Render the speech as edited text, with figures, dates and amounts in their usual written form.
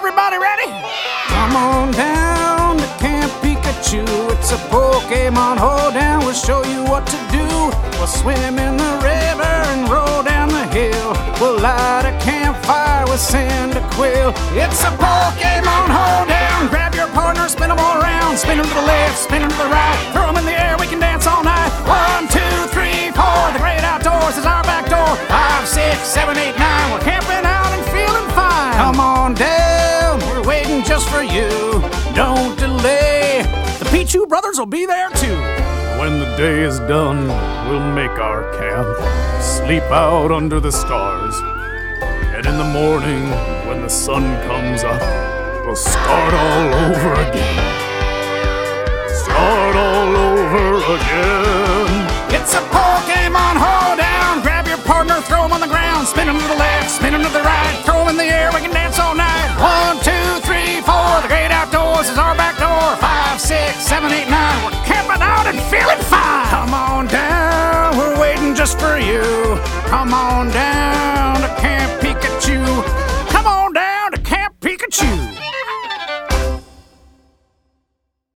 Everybody ready? Come on down to Camp Pikachu. It's a Pokemon hoedown. We'll show you what to do. We'll swim in the river and roll down the hill. We'll light a campfire with Cyndaquil. It's a Pokemon hoedown. Grab your partner, spin them all around. Spin them to the left, spin them to the right. Throw them in the air, we can dance all night. 1, 2, 3, 4. The great outdoors is our back door. 5, 6, 7, 8, 9. We're camping out and feeling fine. Come on down, we're waiting just for you. Don't delay. The Pichu brothers will be there too. When the day is done, we'll make our camp, sleep out under the stars. And in the morning, when the sun comes up, we'll start all over again. Start all over again. It's a Pokemon hoedown. Grab your partner, throw them on the ground. Spin them to the left, spin them to the right. Throw them in the air, we can dance all night. 1, 2, 3, 4. The great outdoors is our back door. 5, 6, 7, 8, 9. We're camping out and feeling fine. Come on down, we're waiting just for you. Come on down.